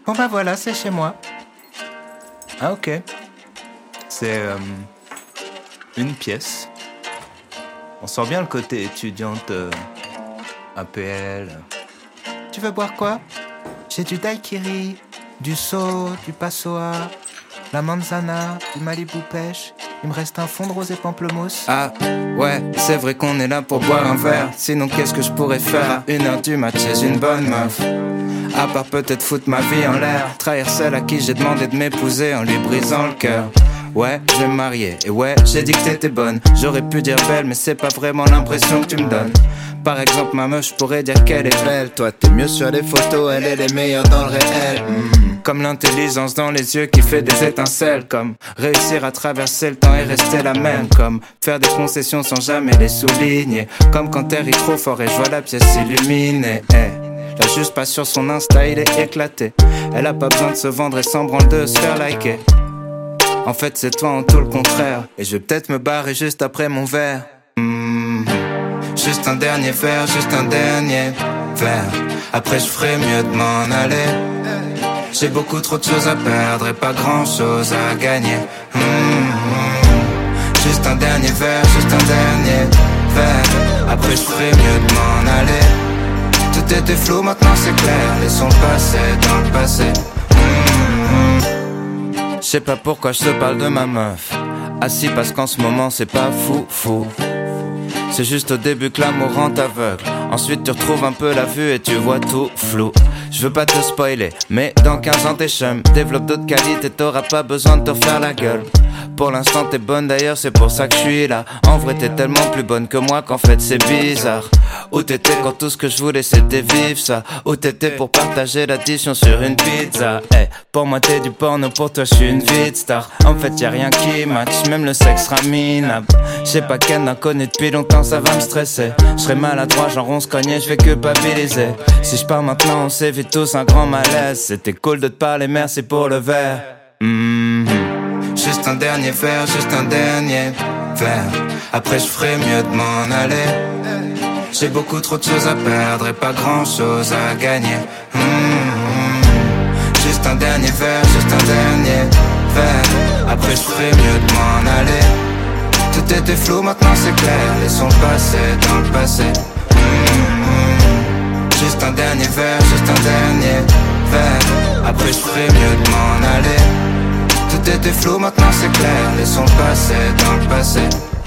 Bon bah voilà, c'est chez moi. Ah ok. C'est une pièce. On sent bien le côté étudiante APL. Tu veux boire quoi? J'ai du daiquiri, du so, du passoa, la manzana, du Malibu pêche. Il me reste un fond de rosé pamplemousse. Ah, ouais, c'est vrai qu'on est là pour boire un verre. Sinon, qu'est-ce que je pourrais faire à 1h du mat chez une bonne meuf? À part peut-être foutre ma vie en l'air, trahir celle à qui j'ai demandé de m'épouser en lui brisant le cœur. Ouais, je vais me marier, et ouais, j'ai dit que t'étais bonne. J'aurais pu dire belle, mais c'est pas vraiment l'impression que tu me donnes. Par exemple, ma meuf, je pourrais dire qu'elle est belle. Toi, t'es mieux sur les photos, elle est meilleure dans le réel. Comme l'intelligence dans les yeux qui fait des étincelles. Comme réussir à traverser le temps et rester la même. Comme faire des concessions sans jamais les souligner. Comme quand t'es rit trop fort et je vois la pièce s'illuminer. Là juste pas sur son Insta, il est éclaté. Elle a pas besoin de se vendre et sans branle de se faire liker. En fait c'est toi en tout le contraire. Et je vais peut-être me barrer juste après mon verre. Juste un dernier verre, juste un dernier verre. Après je ferai mieux de m'en aller. J'ai beaucoup trop de choses à perdre et pas grand chose à gagner. Juste un dernier verre, juste un dernier verre. Après je ferai mieux de m'en aller. Tout était flou, maintenant c'est clair. Laissons le passé dans le passé. Je sais pas pourquoi je te parle de ma meuf. Ah si, parce qu'en ce moment c'est pas fou. C'est juste au début que l'amour rend aveugle. Ensuite tu retrouves un peu la vue et tu vois tout flou. Je veux pas te spoiler, mais dans 15 ans t'es chum. Développe d'autres qualités, t'auras pas besoin de te refaire la gueule. Pour l'instant t'es bonne d'ailleurs, c'est pour ça que je suis là. En vrai t'es tellement plus bonne que moi qu'en fait c'est bizarre. Où t'étais quand tout ce que je voulais c'était vivre ça? Où t'étais pour partager l'addition sur une pizza? Pour moi t'es du porno, pour toi je suis une vie de star. En fait y'a rien qui match, même le sexe sera minable. J'sais pas qu'elle n'a connu depuis longtemps, ça va me stresser. J'serais maladroit, genre on se cognait, j'vais culpabiliser. Si j'pars maintenant on s'évite tous un grand malaise. C'était cool de te parler, merci pour le verre. Juste un dernier verre, juste un dernier verre. Après je ferai mieux de m'en aller. J'ai beaucoup trop de choses à perdre et pas grand chose à gagner. Juste un dernier verre, juste un dernier verre. Après je ferai mieux de m'en aller. Tout était flou, maintenant c'est clair. Laissons le passé dans le passé. Juste un dernier verre, juste un dernier verre. Après je ferai mieux de m'en aller. Tout était flou, maintenant c'est clair. Laissons le passé dans le passé.